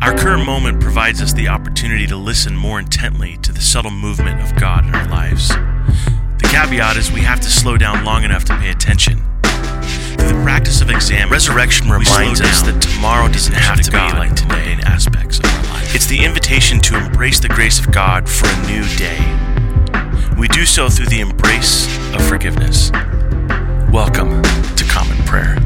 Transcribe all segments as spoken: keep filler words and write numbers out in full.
Our current moment provides us the opportunity to listen more intently to the subtle movement of God in our lives. The caveat is we have to slow down long enough to pay attention. Through the practice of examining, resurrection reminds us that tomorrow doesn't have to be like today in aspects of our life. It's the invitation to embrace the grace of God for a new day. We do so through the embrace of forgiveness. Welcome to Common Prayer.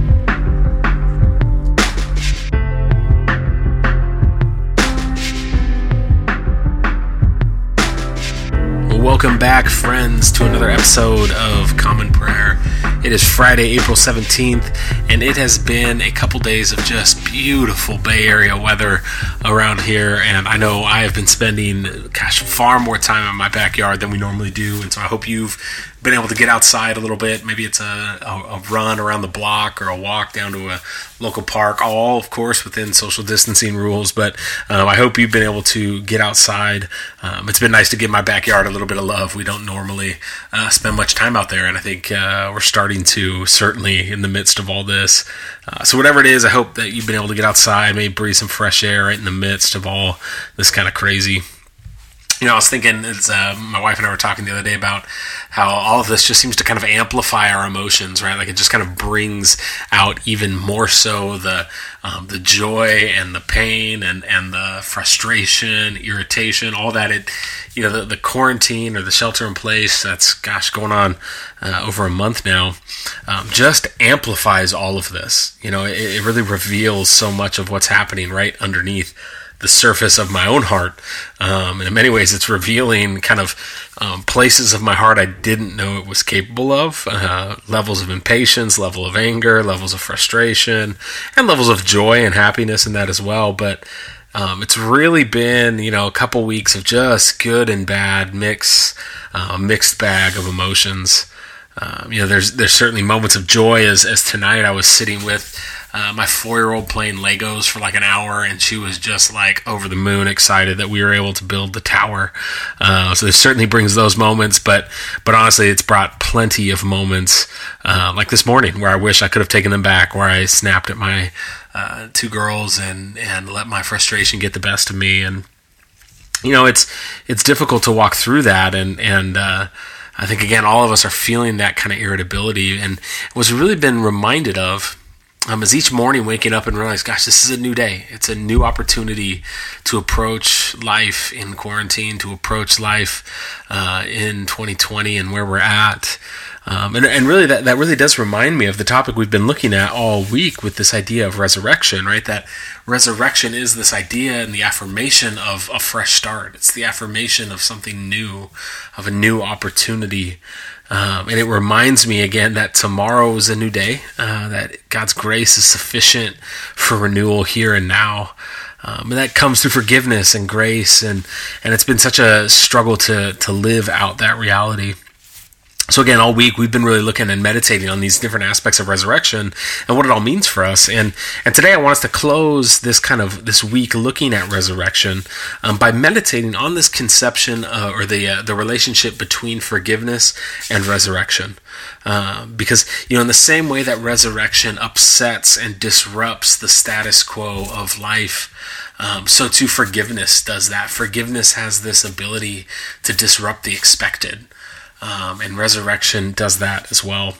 Welcome back, friends, to another episode of Common Prayer. It is Friday, April seventeenth, and it has been a couple days of just beautiful Bay Area weather around here, and I know I have been spending, gosh, far more time in my backyard than we normally do, and so I hope you've been able to get outside a little bit. Maybe it's a, a, a run around the block or a walk down to a local park, all, of course, within social distancing rules, but um, I hope you've been able to get outside. Um, it's been nice to give my backyard a little bit of love. We don't normally uh, spend much time out there, and I think uh, we're starting to, certainly in the midst of all this. Uh, so whatever it is, I hope that you've been able to get outside, maybe breathe some fresh air right in the midst of all this kind of crazy. You know, I was thinking, it's, uh, my wife and I were talking the other day about how all of this just seems to kind of amplify our emotions, right? Like it just kind of brings out even more so the um, the joy and the pain and, and the frustration, irritation, all that. It, you know, the, the quarantine or the shelter in place that's, gosh, going on uh, over a month now, um, just amplifies all of this. You know, it, it really reveals so much of what's happening right underneath the surface of my own heart. Um, and in many ways, it's revealing kind of um, places of my heart I didn't know it was capable of, uh, levels of impatience, level of anger, levels of frustration, and levels of joy and happiness in that as well. But um, it's really been, you know, a couple weeks of just good and bad mix, uh, mixed bag of emotions. Um, you know, there's there's certainly moments of joy as, as tonight I was sitting with Uh, my four-year-old playing Legos for like an hour, and she was just like over the moon excited that we were able to build the tower. Uh, so it certainly brings those moments, but but honestly, it's brought plenty of moments uh, like this morning where I wish I could have taken them back, where I snapped at my uh, two girls and, and let my frustration get the best of me. And, you know, it's it's difficult to walk through that, and, and uh, I think, again, all of us are feeling that kind of irritability, and what's really been reminded of Um, is each morning waking up and realize, gosh, this is a new day. It's a new opportunity to approach life in quarantine, to approach life uh, in twenty twenty and where we're at. Um, and, and really, that, that really does remind me of the topic we've been looking at all week with this idea of resurrection, right? That resurrection is this idea and the affirmation of a fresh start. It's the affirmation of something new, of a new opportunity. Um, and it reminds me again that tomorrow is a new day, uh, that God's grace is sufficient for renewal here and now. Um, and that comes through forgiveness and grace, and, and it's been such a struggle to, to live out that reality. So again, all week we've been really looking and meditating on these different aspects of resurrection and what it all means for us. And and today I want us to close this kind of this week looking at resurrection um, by meditating on this conception uh, or the uh, the relationship between forgiveness and resurrection. Uh, because you know, in the same way that resurrection upsets and disrupts the status quo of life, um, so too forgiveness does that. Forgiveness has this ability to disrupt the expected. Um, and resurrection does that as well.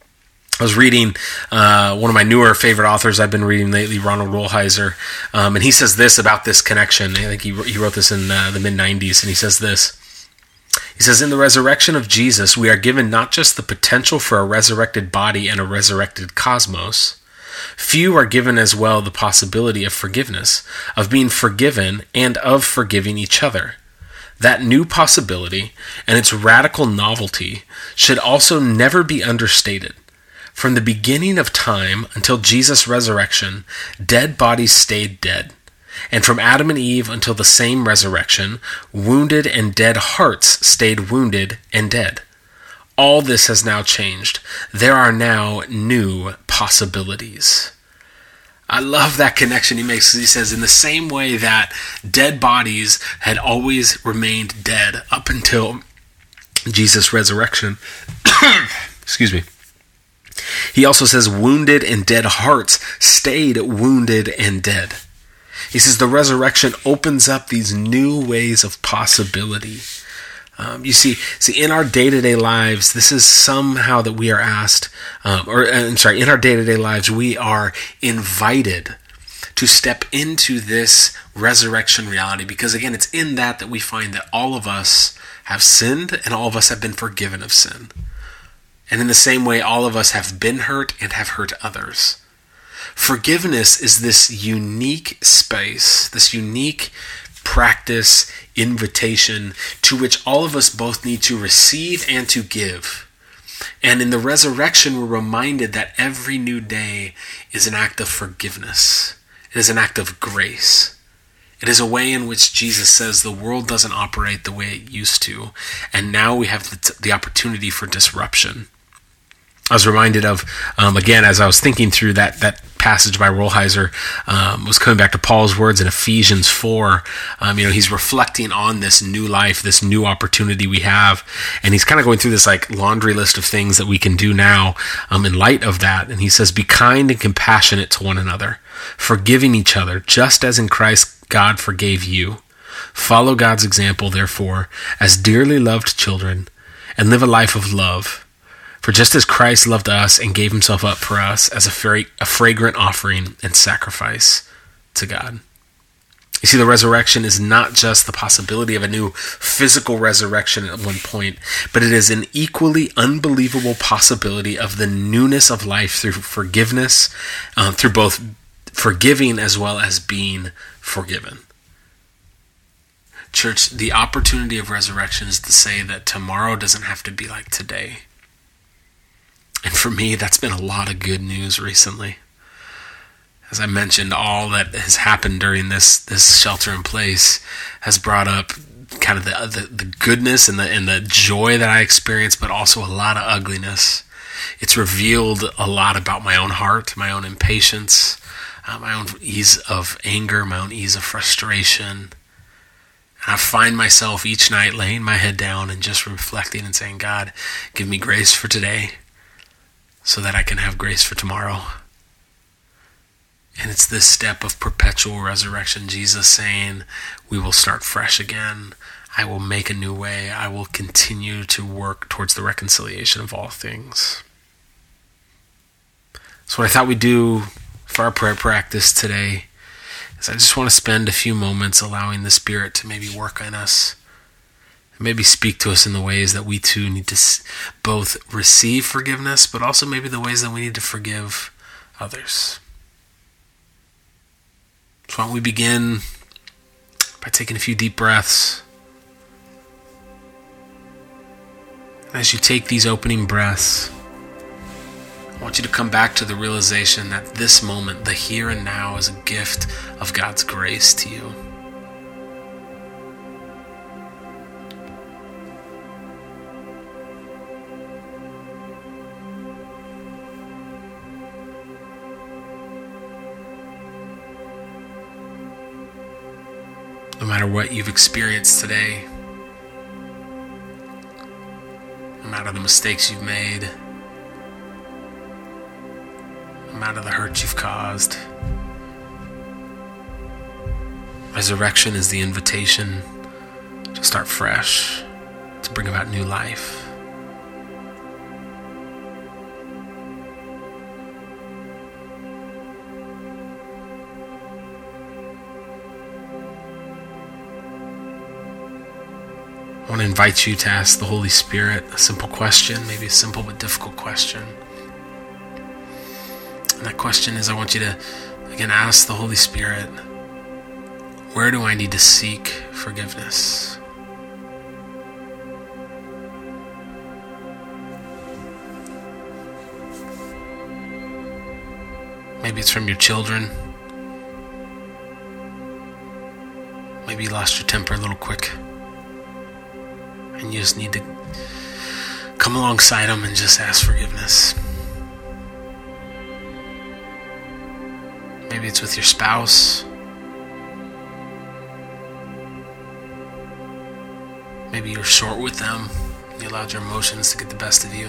I was reading uh, one of my newer favorite authors I've been reading lately, Ronald Rolheiser, um, and he says this about this connection. I think he, he wrote this in uh, the mid nineties, and he says this. He says, in the resurrection of Jesus, we are given not just the potential for a resurrected body and a resurrected cosmos. Few are given as well the possibility of forgiveness, of being forgiven, and of forgiving each other. That new possibility and its radical novelty should also never be understated. From the beginning of time until Jesus' resurrection, dead bodies stayed dead. And from Adam and Eve until the same resurrection, wounded and dead hearts stayed wounded and dead. All this has now changed. There are now new possibilities. I love that connection he makes. He says, in the same way that dead bodies had always remained dead up until Jesus' resurrection, excuse me, he also says wounded and dead hearts stayed wounded and dead. He says the resurrection opens up these new ways of possibility. Um, you see, see, in our day-to-day lives, this is somehow that we are asked, um, or I'm sorry, in our day-to-day lives, we are invited to step into this resurrection reality, because again, it's in that that we find that all of us have sinned and all of us have been forgiven of sin. And in the same way, all of us have been hurt and have hurt others. Forgiveness is this unique space, this unique practice, invitation to which all of us both need to receive and to give. And in the resurrection, we're reminded that every new day is an act of forgiveness. It is an act of grace. It is a way in which Jesus says the world doesn't operate the way it used to, and now we have the, t- the opportunity for disruption. I was reminded of, um, again, as I was thinking through that that passage by Rolheiser, um, was coming back to Paul's words in Ephesians four. Um, you know, he's reflecting on this new life, this new opportunity we have, and he's kind of going through this like laundry list of things that we can do now um, in light of that. And he says, "Be kind and compassionate to one another, forgiving each other, just as in Christ God forgave you. Follow God's example, therefore, as dearly loved children, and live a life of love. For just as Christ loved us and gave himself up for us as a, fra- a fragrant offering and sacrifice to God." You see, the resurrection is not just the possibility of a new physical resurrection at one point, but it is an equally unbelievable possibility of the newness of life through forgiveness, um, through both forgiving as well as being forgiven. Church, the opportunity of resurrection is to say that tomorrow doesn't have to be like today. And for me, that's been a lot of good news recently. As I mentioned, all that has happened during this this shelter in place has brought up kind of the the, the goodness and the and the joy that I experienced, but also a lot of ugliness. It's revealed a lot about my own heart, my own impatience, uh, my own ease of anger, my own ease of frustration. And I find myself each night laying my head down and just reflecting and saying, "God, give me grace for today, so that I can have grace for tomorrow." And it's this step of perpetual resurrection, Jesus saying, we will start fresh again. I will make a new way. I will continue to work towards the reconciliation of all things. So what I thought we'd do for our prayer practice today is I just want to spend a few moments allowing the Spirit to maybe work on us, maybe speak to us in the ways that we too need to both receive forgiveness, but also maybe the ways that we need to forgive others. So why don't we begin by taking a few deep breaths. And as you take these opening breaths, I want you to come back to the realization that this moment, the here and now, is a gift of God's grace to you. No matter what you've experienced today, no matter the mistakes you've made, no matter the hurt you've caused, resurrection is the invitation to start fresh, to bring about new life. I want to invite you to ask the Holy Spirit a simple question, maybe a simple but difficult question. And that question is, I want you to, again, ask the Holy Spirit, where do I need to seek forgiveness? Maybe it's from your children. Maybe you lost your temper a little quick, and you just need to come alongside them and just ask forgiveness. Maybe it's with your spouse. Maybe you're short with them. You allowed your emotions to get the best of you.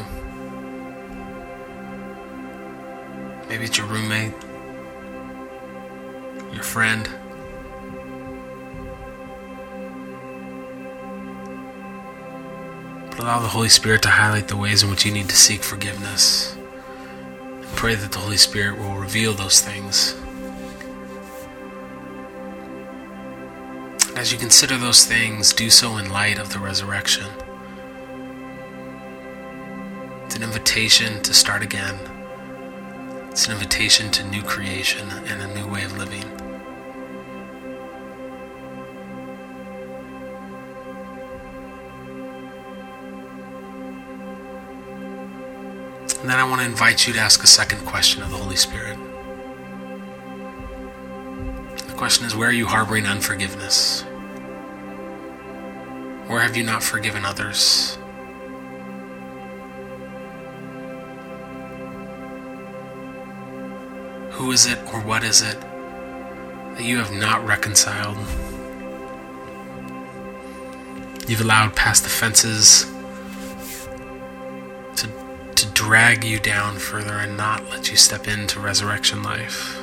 Maybe it's your roommate, your friend. but allow the Holy Spirit to highlight the ways in which you need to seek forgiveness. And pray that the Holy Spirit will reveal those things. And as you consider those things, do so in light of the resurrection. It's an invitation to start again. It's an invitation to new creation and a new way of living. And then I want to invite you to ask a second question of the Holy Spirit. The question is, where are you harboring unforgiveness? Where have you not forgiven others? Who is it or what is it that you have not reconciled? You've allowed past offenses to, to drag you down further and not let you step into resurrection life.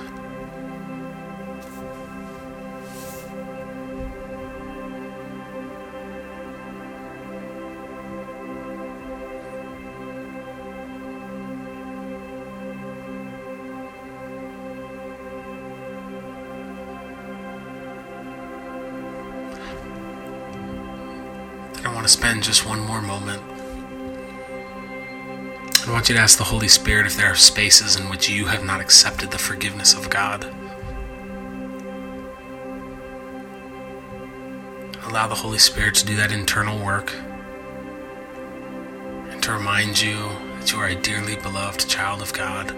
I want to spend just one more moment. I want you to ask the Holy Spirit if there are spaces in which you have not accepted the forgiveness of God. Allow the Holy Spirit to do that internal work and to remind you that you are a dearly beloved child of God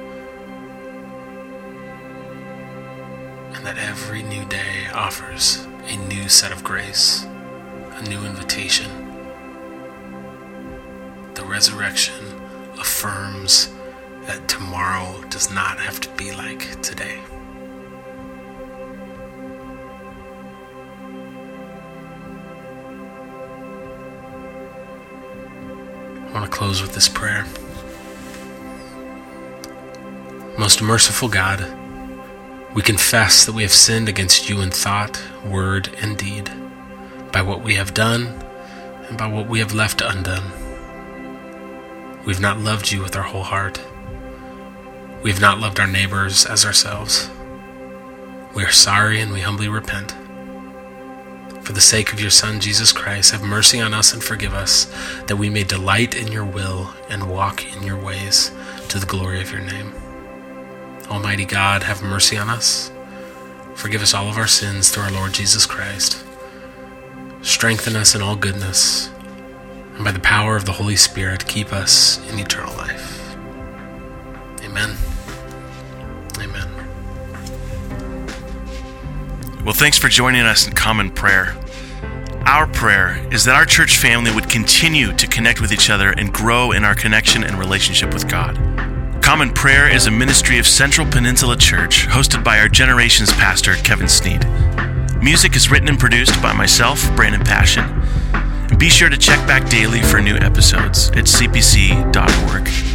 and that every new day offers a new set of grace, a new invitation. The resurrection affirms that tomorrow does not have to be like today. I want to close with this prayer. Most merciful God, we confess that we have sinned against you in thought, word, and deed, by what we have done and by what we have left undone. We've not loved you with our whole heart. We have not loved our neighbors as ourselves. We are sorry and we humbly repent. For the sake of your Son, Jesus Christ, have mercy on us and forgive us, that we may delight in your will and walk in your ways to the glory of your name. Almighty God, have mercy on us. Forgive us all of our sins through our Lord Jesus Christ. Strengthen us in all goodness, and by the power of the Holy Spirit, keep us in eternal life. Amen. Amen. Well, thanks for joining us in Common Prayer. Our prayer is that our church family would continue to connect with each other and grow in our connection and relationship with God. Common Prayer is a ministry of Central Peninsula Church, hosted by our Generations pastor, Kevin Sneed. Music is written and produced by myself, Brandon Passion. And be sure to check back daily for new episodes at c p c dot org.